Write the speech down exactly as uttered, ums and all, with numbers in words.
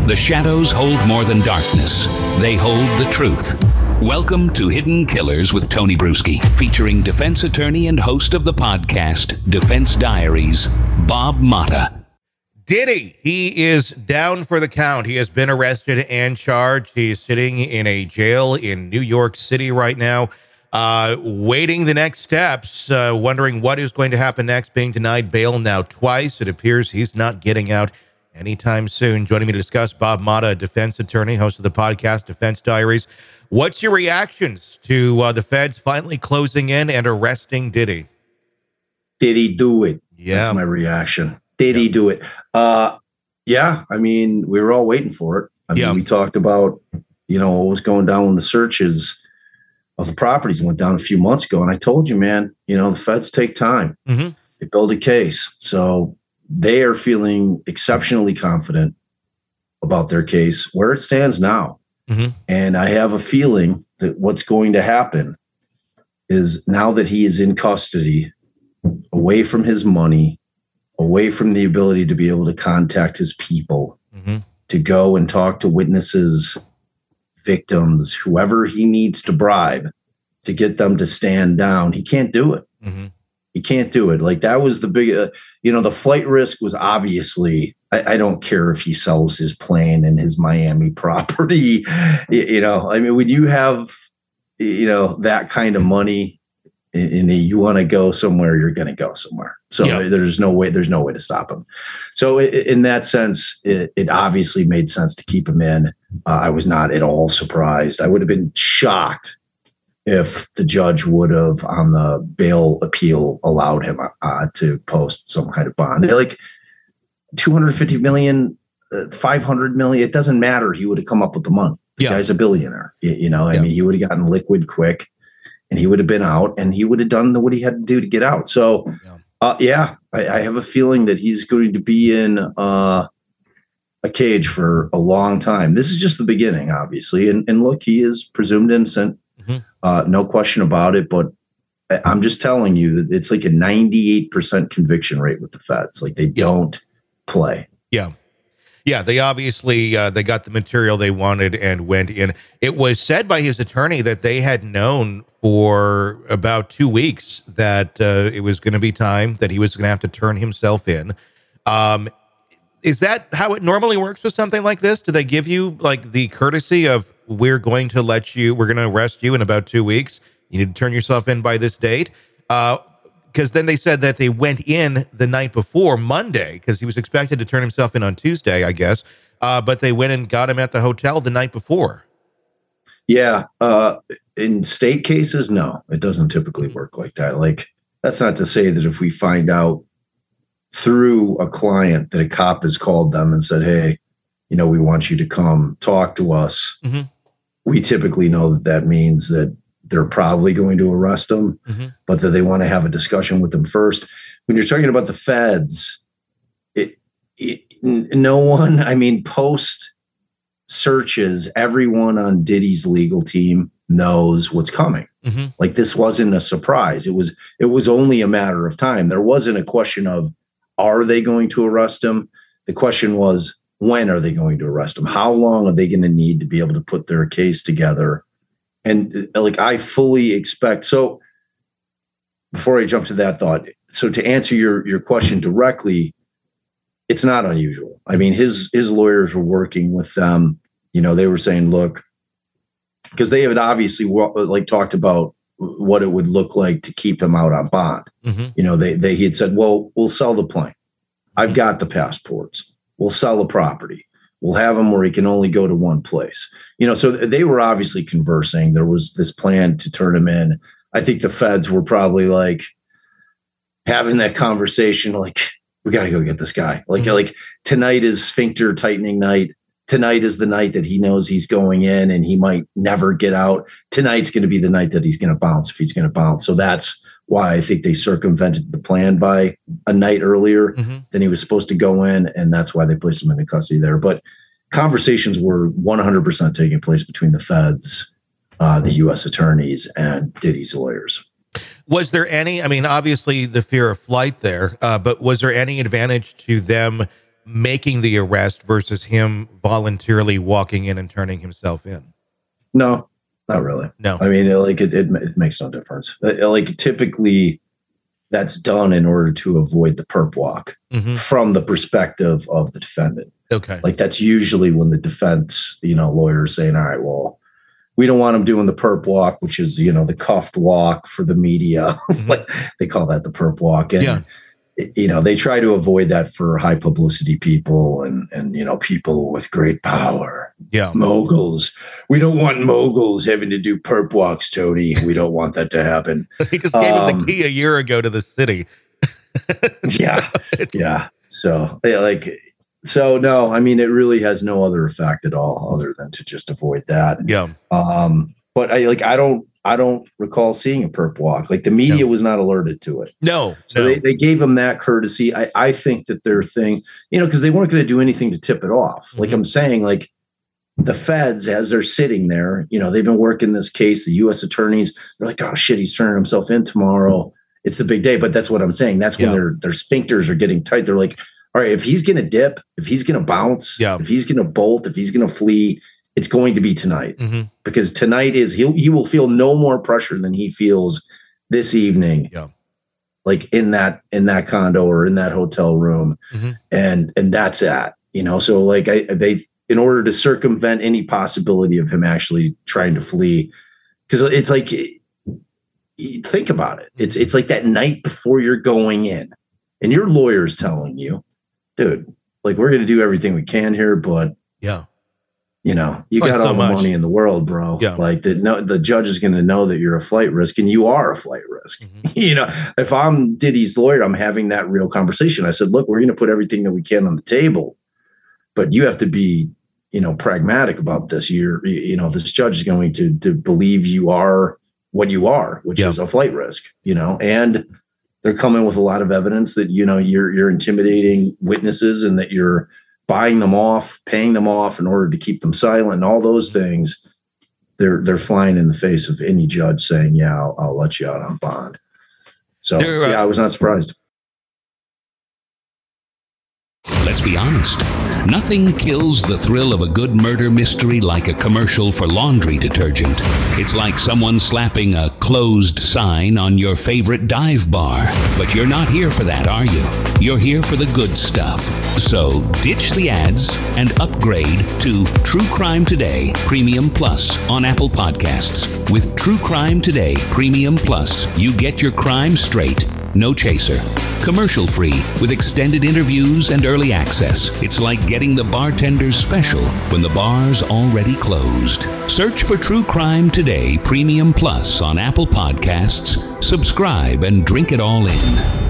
The shadows hold more than darkness. They hold the truth. Welcome to Hidden Killers with Tony Bruschi, featuring defense attorney and host of the podcast, Defense Diaries, Bob Motta. Diddy, he is down for the count. He has been arrested and charged. He's sitting in a jail in New York City right now, uh, waiting the next steps, uh, wondering what is going to happen next, being denied bail now twice. It appears he's not getting out anytime soon. Joining me to discuss, Bob Motta, a defense attorney, host of the podcast Defense Diaries. What's your reactions to uh, the feds finally closing in and arresting Diddy? Did he do it? Yeah. That's my reaction. Did yeah. he do it? Uh, yeah. I mean, we were all waiting for it. I yeah. mean, we talked about, you know, what was going down when the searches of the properties went down a few months ago. And I told you, man, you know, the feds take time. Mm-hmm. They build a case. So they are feeling exceptionally confident about their case where it stands now. Mm-hmm. And I have a feeling that what's going to happen is now that he is in custody, away from his money, away from the ability to be able to contact his people, mm-hmm. to go and talk to witnesses, victims, whoever he needs to bribe to get them to stand down, he can't do it. Mm-hmm. He can't do it. Like that was the big, uh, you know, the flight risk was obviously, I, I don't care if he sells his plane and his Miami property, you, you know, I mean, when you have, you know, that kind of money and, and you want to go somewhere, you're going to go somewhere. So yeah. there's no way, there's no way to stop him. So in that sense, it, it obviously made sense to keep him in. Uh, I was not at all surprised. I would have been shocked if the judge would have, on the bail appeal, allowed him uh, to post some kind of bond. They're like two hundred fifty million, uh, five hundred million. It doesn't matter. He would have come up with the money. The yeah. guy's a billionaire. You, you know, I yeah. mean, he would have gotten liquid quick and he would have been out and he would have done what he had to do to get out. So, yeah, uh, yeah I, I have a feeling that he's going to be in uh, a cage for a long time. This is just the beginning, obviously. And, and look, he is presumed innocent. Mm-hmm. Uh, no question about it, but I'm just telling you that it's like a ninety-eight percent conviction rate with the feds. Like they yeah. don't play. Yeah. Yeah. They obviously, uh, they got the material they wanted and went in. It was said by his attorney that they had known for about two weeks that uh, it was going to be time that he was going to have to turn himself in. Um, is that how it normally works with something like this? Do they give you like the courtesy of, we're going to let you, we're going to arrest you in about two weeks. You need to turn yourself in by this date. Uh, because then they said that they went in the night before, Monday, because he was expected to turn himself in on Tuesday, I guess. Uh, but they went and got him at the hotel the night before. Yeah. Uh, in state cases, no, it doesn't typically work like that. Like, that's not to say that if we find out through a client that a cop has called them and said, hey, you know, we want you to come talk to us. Mm-hmm. We typically know that that means that they're probably going to arrest them, mm-hmm. but that they want to have a discussion with them first. When you're talking about the feds, it, it no one, I mean, post searches, everyone on Diddy's legal team knows what's coming. Mm-hmm. Like this wasn't a surprise. It was, it was only a matter of time. There wasn't a question of, are they going to arrest him? The question was, when are they going to arrest him? How long are they going to need to be able to put their case together? And like, I fully expect. So before I jump to that thought, so to answer your, your question directly, it's not unusual. I mean, his, his lawyers were working with them. You know, they were saying, look, because they had obviously like talked about what it would look like to keep him out on bond. Mm-hmm. You know, they, they, he had said, well, we'll sell the plane. I've got the passports. We'll sell the property. We'll have him where he can only go to one place. You know, so they were obviously conversing. There was this plan to turn him in. I think the feds were probably like having that conversation, like, we got to go get this guy. Like, mm-hmm. like tonight is sphincter tightening night. Tonight is the night that he knows he's going in and he might never get out. Tonight's going to be the night that he's going to bounce if he's going to bounce. So that's why I think they circumvented the plan by a night earlier mm-hmm. than he was supposed to go in. And that's why they placed him into custody there. But conversations were one hundred percent taking place between the feds, uh, the U S attorneys, and Diddy's lawyers. Was there any, I mean, obviously the fear of flight there, uh, but was there any advantage to them making the arrest versus him voluntarily walking in and turning himself in? No, not really. No. I mean, like it, it, it makes no difference. Like typically that's done in order to avoid the perp walk mm-hmm. from the perspective of the defendant. Okay. Like that's usually when the defense, you know, lawyers saying, all right, well, we don't want him doing the perp walk, which is, you know, the cuffed walk for the media. Mm-hmm. Like they call that the perp walk. And, yeah. you know, they try to avoid that for high publicity people and, and, you know, people with great power. Yeah. Moguls. We don't want moguls having to do perp walks, Tony. We don't want that to happen. He just gave um, him the key a year ago to the city. yeah. Yeah. So yeah, like, so no, I mean, it really has no other effect at all other than to just avoid that. Yeah. Um, but I like, I don't, I don't recall seeing a perp walk. Like the media no. was not alerted to it. No. So no. They, they gave him that courtesy. I, I think that their thing, you know, because they weren't going to do anything to tip it off. Mm-hmm. Like I'm saying, like the feds, as they're sitting there, you know, they've been working this case, the U S attorneys, they're like, oh shit, he's turning himself in tomorrow. It's the big day. But that's what I'm saying. That's when yeah. their, their sphincters are getting tight. They're like, all right, if he's going to dip, if he's going to bounce, yeah. if he's going to bolt, if he's going to flee, it's going to be tonight mm-hmm. because tonight is he he will feel no more pressure than he feels this evening. Yeah. Like in that in that condo or in that hotel room. Mm-hmm. And and that's that, you know. So like I they in order to circumvent any possibility of him actually trying to flee, because it's like think about it. It's it's like that night before you're going in and your lawyer's telling you, dude, like we're gonna do everything we can here, but yeah. You know, you Quite got so all the much. money in the world, bro. Yeah. Like the no, the judge is going to know that you're a flight risk, and you are a flight risk. Mm-hmm. You know, if I'm Diddy's lawyer, I'm having that real conversation. I said, look, we're going to put everything that we can on the table, but you have to be, you know, pragmatic about this. You're, you know, this judge is going to to believe you are what you are, which yeah. is a flight risk. You know, and they're coming with a lot of evidence that you know you're you're intimidating witnesses and that you're buying them off, paying them off in order to keep them silent, and all those things, they're they're flying in the face of any judge saying, yeah, I'll, I'll let you out on bond. So, uh, yeah, I was not surprised. Let's be honest. Nothing kills the thrill of a good murder mystery like a commercial for laundry detergent. It's like someone slapping a closed sign on your favorite dive bar. But you're not here for that, are you? You're here for the good stuff. So ditch the ads and upgrade to True Crime Today Premium Plus on Apple Podcasts. With True Crime Today Premium Plus, you get your crime straight, no chaser. Commercial free with extended interviews and early access. It's like getting the bartender's special when the bar's already closed. Search for True Crime Today Premium Plus on Apple Podcasts. Subscribe and drink it all in.